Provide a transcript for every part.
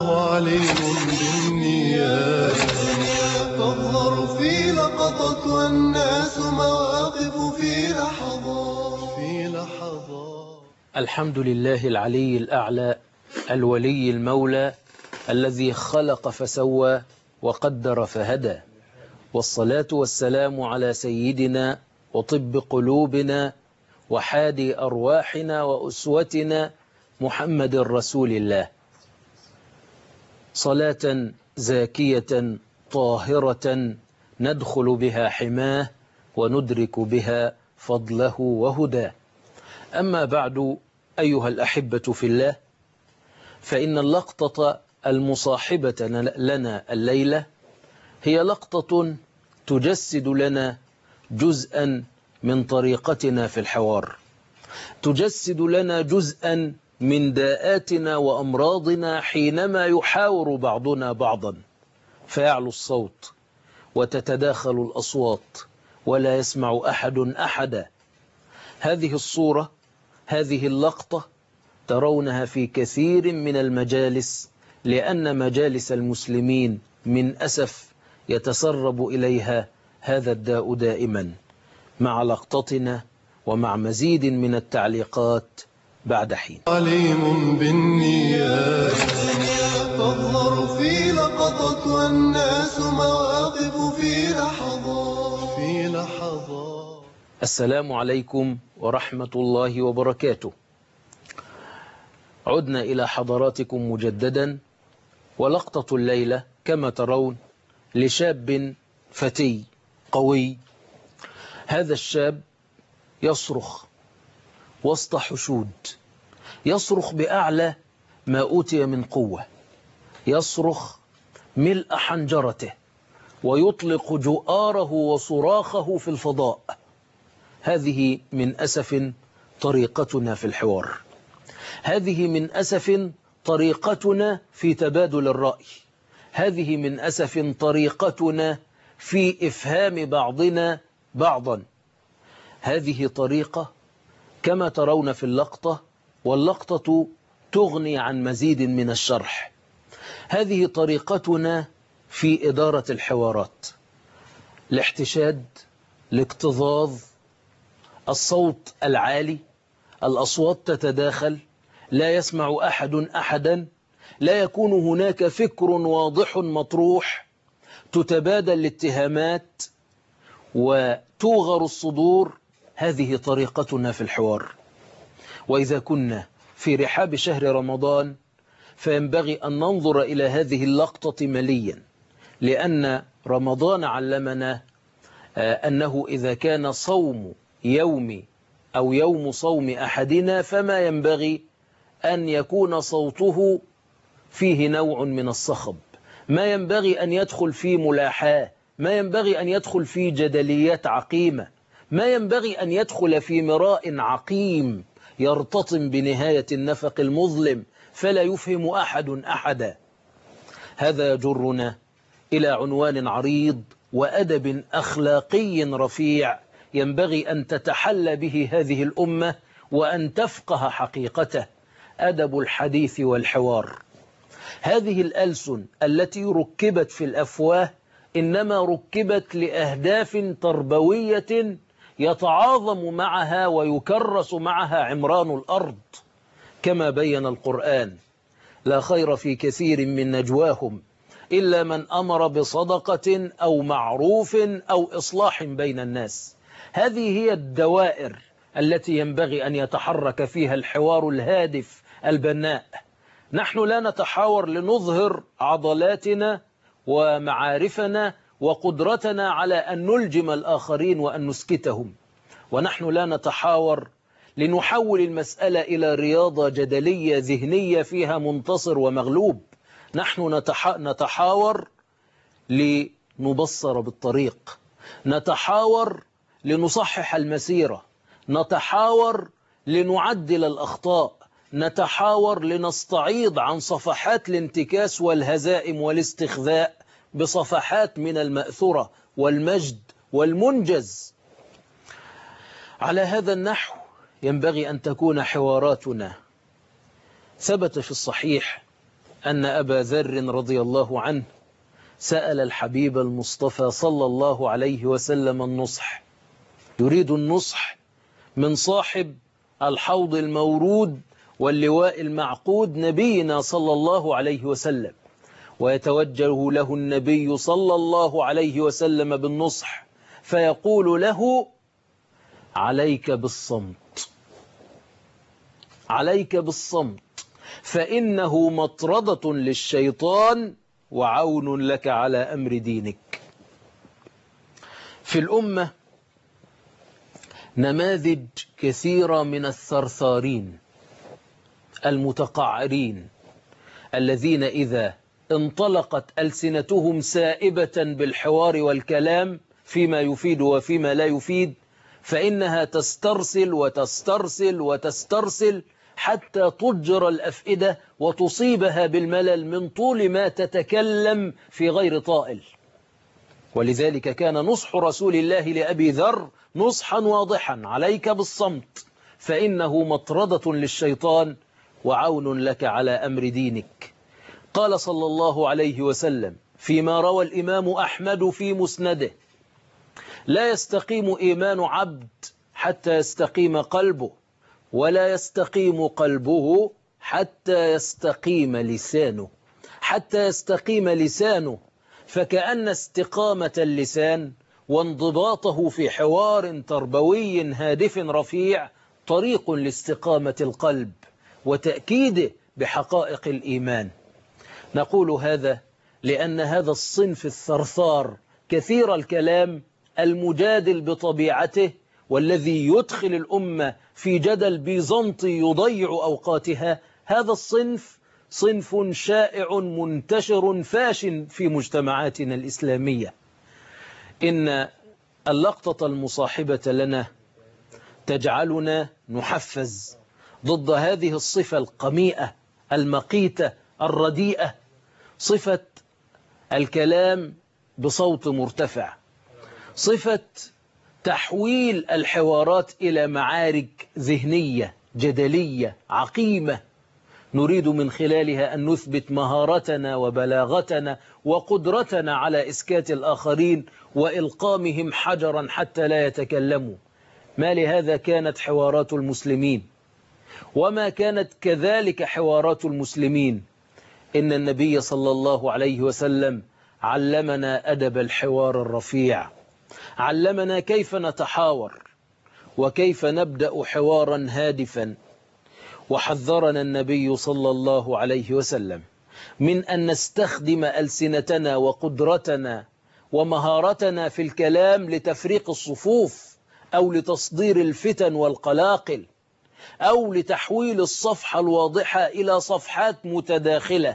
عليم بالنيات تظهر في لقطة والناس مواقف في لحظات. الحمد لله العلي الأعلى الولي المولى الذي خلق فسوى وقدر فهدى، والصلاة والسلام على سيدنا وطب قلوبنا وحادي أرواحنا وأسوتنا محمد رسول الله، صلاة زاكية طاهرة ندخل بها حماه وندرك بها فضله وهداه. أما بعد، أيها الأحبة في الله، فإن اللقطة المصاحبة لنا الليلة هي لقطة تجسد لنا جزءا من طريقتنا في الحوار، تجسد لنا جزءا من داءاتنا وأمراضنا حينما يحاور بعضنا بعضا فيعلو الصوت وتتداخل الأصوات ولا يسمع أحد أحدا. هذه الصورة، هذه اللقطة ترونها في كثير من المجالس، لأن مجالس المسلمين من أسف يتسرب إليها هذا الداء دائما. مع لقطتنا ومع مزيد من التعليقات بعد حين. عليم بالنيات تظهر في لقطة والناس مواقف في لحظات. السلام عليكم ورحمة الله وبركاته. عدنا إلى حضراتكم مجددا، ولقطة الليلة كما ترون لشاب فتي قوي. هذا الشاب يصرخ وسط حشود، يصرخ بأعلى ما أوتي من قوة، يصرخ ملء حنجرته ويطلق جؤاره وصراخه في الفضاء. هذه من أسف طريقتنا في الحوار، هذه من أسف طريقتنا في تبادل الرأي، هذه من أسف طريقتنا في إفهام بعضنا بعضا. هذه طريقة كما ترون في اللقطة، واللقطة تغني عن مزيد من الشرح. هذه طريقتنا في إدارة الحوارات، الاحتشاد، الاكتظاظ، الصوت العالي، الأصوات تتداخل، لا يسمع أحد أحدا، لا يكون هناك فكر واضح مطروح، تتبادل الاتهامات وتوغر الصدور. هذه طريقتنا في الحوار. وإذا كنا في رحاب شهر رمضان فينبغي أن ننظر إلى هذه اللقطة مليا، لأن رمضان علمنا أنه إذا كان صوم يوم أو يوم صوم أحدنا فما ينبغي أن يكون صوته فيه نوع من الصخب، ما ينبغي أن يدخل في ملاحاة، ما ينبغي أن يدخل في جدليات عقيمة، ما ينبغي أن يدخل في مراء عقيم يرتطم بنهاية النفق المظلم فلا يفهم أحد أحدا. هذا يجرنا إلى عنوان عريض وأدب أخلاقي رفيع ينبغي أن تتحلى به هذه الأمة وأن تفقه حقيقته: أدب الحديث والحوار. هذه الألسن التي ركبت في الأفواه إنما ركبت لأهداف تربوية يتعاظم معها ويكرس معها عمران الأرض، كما بين القرآن: لا خير في كثير من نجواهم إلا من أمر بصدقة أو معروف أو إصلاح بين الناس. هذه هي الدوائر التي ينبغي أن يتحرك فيها الحوار الهادف البناء. نحن لا نتحاور لنظهر عضلاتنا ومعارفنا وقدرتنا على أن نلجم الآخرين وأن نسكتهم، ونحن لا نتحاور لنحول المسألة إلى رياضة جدلية ذهنية فيها منتصر ومغلوب. نحن نتحاور لنبصر بالطريق، نتحاور لنصحح المسيرة، نتحاور لنعدل الأخطاء، نتحاور لنستعيض عن صفحات الانتكاس والهزائم والاستخذاء بصفحات من المأثرة والمجد والمنجز. على هذا النحو ينبغي أن تكون حواراتنا. ثبت في الصحيح أن أبا ذر رضي الله عنه سأل الحبيب المصطفى صلى الله عليه وسلم النصح، يريد النصح من صاحب الحوض المورود واللواء المعقود نبينا صلى الله عليه وسلم، ويتوجه له النبي صلى الله عليه وسلم بالنصح فيقول له: عليك بالصمت، عليك بالصمت، فإنه مطردة للشيطان وعون لك على أمر دينك. في الأمة نماذج كثيرة من الثرثارين المتقعرين الذين إذا انطلقت ألسنتهم سائبة بالحوار والكلام فيما يفيد وفيما لا يفيد فإنها تسترسل وتسترسل وتسترسل حتى تجر الأفئدة وتصيبها بالملل من طول ما تتكلم في غير طائل. ولذلك كان نصح رسول الله لأبي ذر نصحا واضحا: عليك بالصمت فإنه مطردة للشيطان وعون لك على أمر دينك. قال صلى الله عليه وسلم فيما روى الإمام أحمد في مسنده: لا يستقيم إيمان عبد حتى يستقيم قلبه، ولا يستقيم قلبه حتى يستقيم لسانه. حتى يستقيم لسانه، فكأن استقامة اللسان وانضباطه في حوار تربوي هادف رفيع طريق لاستقامة القلب وتأكيده بحقائق الإيمان. نقول هذا لأن هذا الصنف الثرثار كثير الكلام المجادل بطبيعته والذي يدخل الأمة في جدل بيزنطي يضيع أوقاتها، هذا الصنف صنف شائع منتشر فاش في مجتمعاتنا الإسلامية. إن اللقطة المصاحبة لنا تجعلنا نحفز ضد هذه الصفة القميئة المقيتة الرديئة، صفة الكلام بصوت مرتفع، صفة تحويل الحوارات إلى معارك ذهنية جدلية عقيمة نريد من خلالها أن نثبت مهارتنا وبلاغتنا وقدرتنا على إسكات الآخرين وإلقامهم حجرا حتى لا يتكلموا. ما لهذا كانت حوارات المسلمين، وما كانت كذلك حوارات المسلمين. إن النبي صلى الله عليه وسلم علمنا أدب الحوار الرفيع، علمنا كيف نتحاور وكيف نبدأ حوارا هادفا. وحذرنا النبي صلى الله عليه وسلم من أن نستخدم ألسنتنا وقدرتنا ومهارتنا في الكلام لتفريق الصفوف أو لتصدير الفتن والقلاقل أو لتحويل الصفحة الواضحة إلى صفحات متداخلة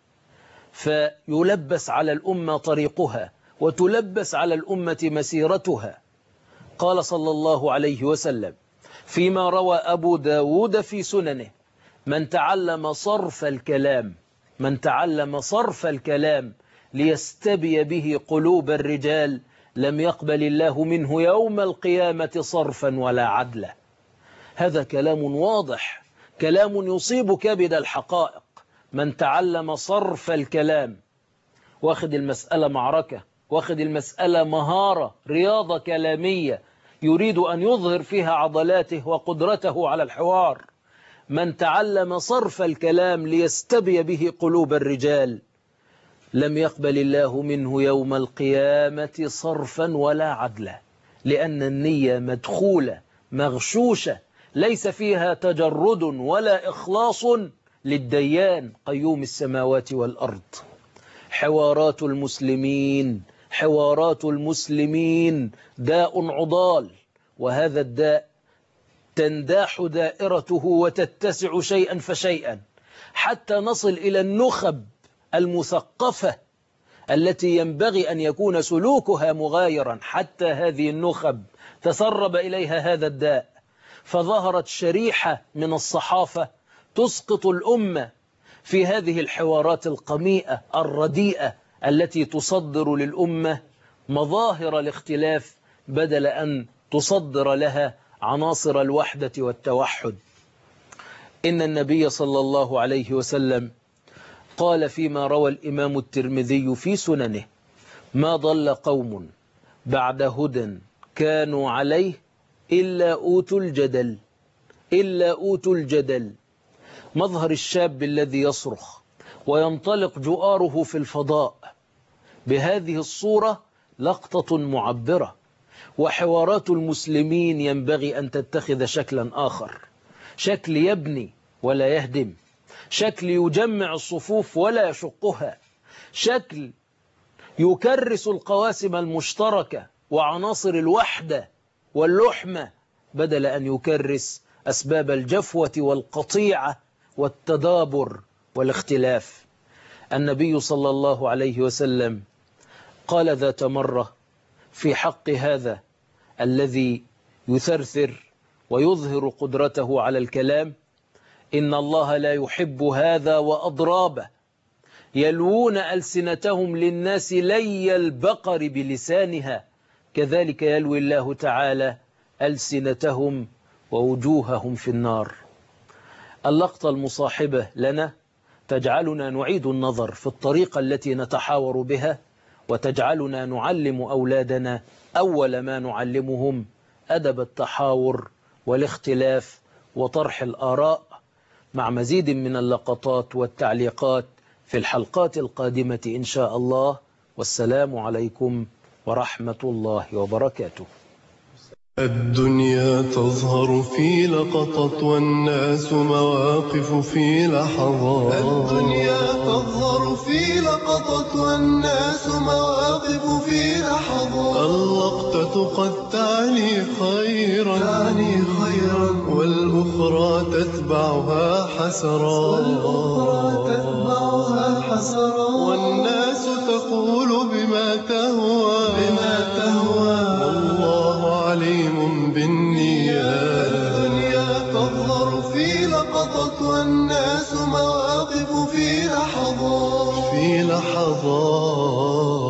فيلبس على الأمة طريقها وتلبس على الأمة مسيرتها. قال صلى الله عليه وسلم فيما روى أبو داود في سننه: من تعلم صرف الكلام ليستبي به قلوب الرجال لم يقبل الله منه يوم القيامة صرفا ولا عدلا. هذا كلام واضح، كلام يصيب كبد الحقائق. من تعلم صرف الكلام، واخد المسألة معركة، واخد المسألة مهارة، رياضة كلامية يريد أن يظهر فيها عضلاته وقدرته على الحوار. من تعلم صرف الكلام ليستبي به قلوب الرجال لم يقبل الله منه يوم القيامة صرفا ولا عدلا، لأن النية مدخولة مغشوشة ليس فيها تجرد ولا إخلاص للديان قيوم السماوات والأرض. حوارات المسلمين داء عضال، وهذا الداء تنداح دائرته وتتسع شيئا فشيئا حتى نصل إلى النخب المثقفة التي ينبغي أن يكون سلوكها مغايرا. حتى هذه النخب تسرب إليها هذا الداء، فظهرت شريحة من الصحافة تسقط الأمة في هذه الحوارات القميئة الرديئة التي تصدر للأمة مظاهر الاختلاف بدل أن تصدر لها عناصر الوحدة والتوحد. إن النبي صلى الله عليه وسلم قال فيما روى الإمام الترمذي في سننه: ما ضل قوم بعد هدى كانوا عليه إلا أوتوا الجدل، إلا أوتوا الجدل. مظهر الشاب الذي يصرخ وينطلق جؤاره في الفضاء بهذه الصورة لقطة معبرة، وحوارات المسلمين ينبغي أن تتخذ شكلا آخر، شكل يبني ولا يهدم، شكل يجمع الصفوف ولا يشقها، شكل يكرس القواسم المشتركة وعناصر الوحدة واللحمة بدل أن يكرس أسباب الجفوة والقطيعة والتدابر والاختلاف. النبي صلى الله عليه وسلم قال ذات مرة في حق هذا الذي يثرثر ويظهر قدرته على الكلام: إن الله لا يحب هذا وأضرابه يلوون ألسنتهم للناس لي البقر بلسانها، كذلك يلوي الله تعالى ألسنتهم ووجوههم في النار. اللقطة المصاحبة لنا تجعلنا نعيد النظر في الطريقة التي نتحاور بها، وتجعلنا نعلم أولادنا أول ما نعلمهم أدب التحاور والاختلاف وطرح الآراء، مع مزيد من اللقطات والتعليقات في الحلقات القادمة إن شاء الله. والسلام عليكم ورحمة الله وبركاته. الدنيا تظهر في لقطة والناس مواقف في لحظات. الدنيا تظهر في لقطة والناس مواقف في لحظات. اللقطة قد تعني خيرا والأخرى تتبعها حسرات. والناس تقول بما تهوى والله عليم بالنيات. الدنيا تظهر في لقطة والناس مواقف في لحظات.